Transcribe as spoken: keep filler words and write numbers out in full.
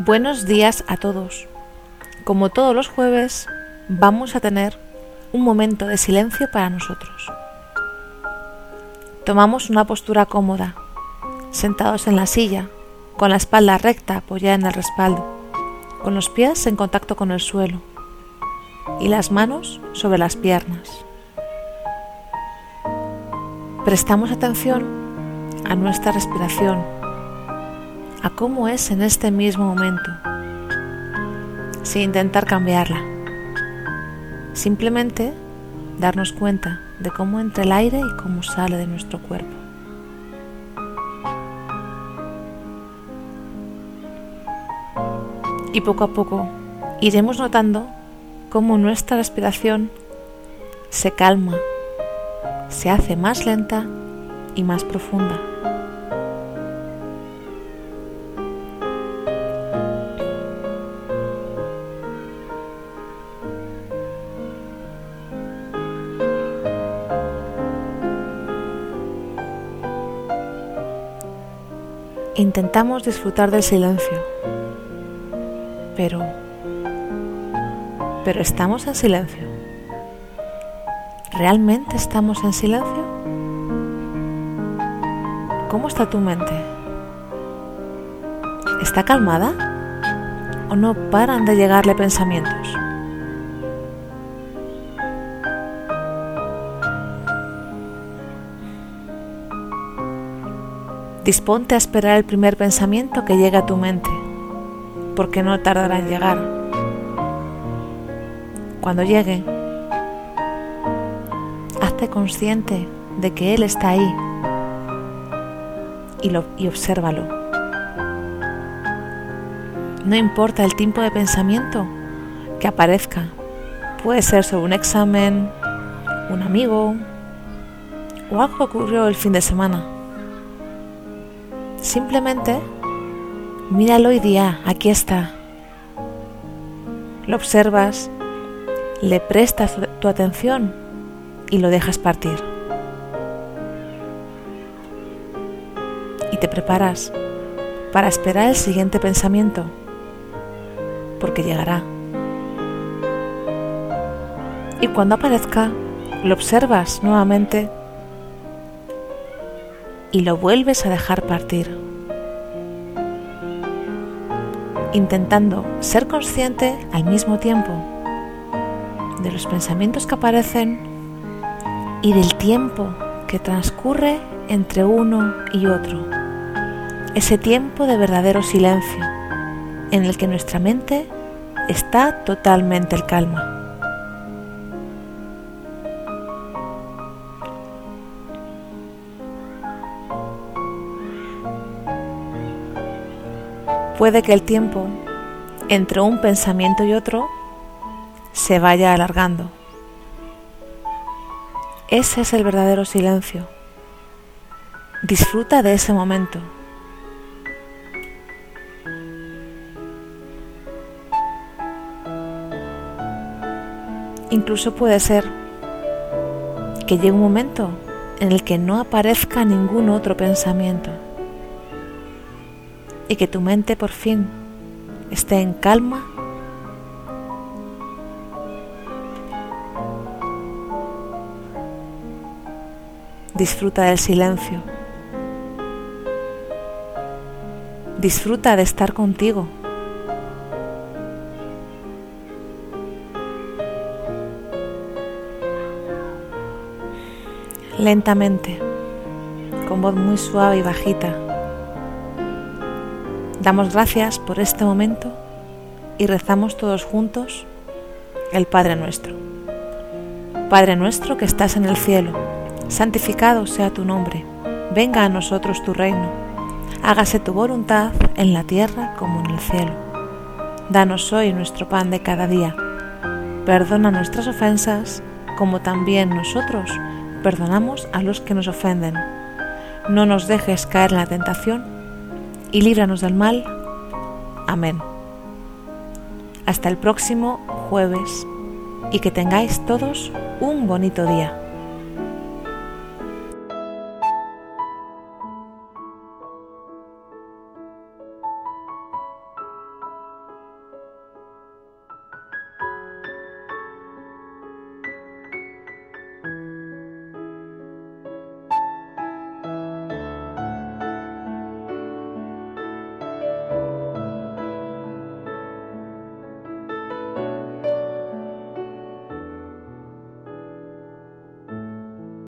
Buenos días a todos. Como todos los jueves, vamos a tener un momento de silencio para nosotros. Tomamos una postura cómoda, sentados en la silla, con la espalda recta apoyada en el respaldo, con los pies en contacto con el suelo y las manos sobre las piernas. Prestamos atención a nuestra respiración, a cómo es en este mismo momento, sin intentar cambiarla. Simplemente darnos cuenta de cómo entra el aire y cómo sale de nuestro cuerpo. Y poco a poco iremos notando cómo nuestra respiración se calma, se hace más lenta y más profunda. Intentamos disfrutar del silencio, pero, pero ¿estamos en silencio? ¿Realmente estamos en silencio? ¿Cómo está tu mente? ¿Está calmada? ¿O no paran de llegarle pensamientos? Disponte a esperar el primer pensamiento que llegue a tu mente, porque no tardará en llegar. Cuando llegue, hazte consciente de que él está ahí y, lo, y obsérvalo. No importa el tipo de pensamiento que aparezca, puede ser sobre un examen, un amigo o algo que ocurrió el fin de semana. Simplemente míralo y di, ah, aquí está. Lo observas, le prestas tu atención y lo dejas partir. Y te preparas para esperar el siguiente pensamiento, porque llegará. Y cuando aparezca, lo observas nuevamente y lo vuelves a dejar partir, intentando ser consciente al mismo tiempo de los pensamientos que aparecen y del tiempo que transcurre entre uno y otro, ese tiempo de verdadero silencio en el que nuestra mente está totalmente en calma. Puede que el tiempo entre un pensamiento y otro se vaya alargando. Ese es el verdadero silencio. Disfruta de ese momento. Incluso puede ser que llegue un momento en el que no aparezca ningún otro pensamiento y que tu mente por fin esté en calma disfruta del silencio, disfruta de estar contigo. Lentamente, con voz muy suave y bajita, damos gracias por este momento y rezamos todos juntos el Padre Nuestro. Padre nuestro que estás en el cielo, santificado sea tu nombre. Venga a nosotros tu reino. Hágase tu voluntad en la tierra como en el cielo. Danos hoy nuestro pan de cada día. Perdona nuestras ofensas como también nosotros perdonamos a los que nos ofenden. No nos dejes caer en la tentación y líbranos del mal. Amén. Hasta el próximo jueves y que tengáis todos un bonito día.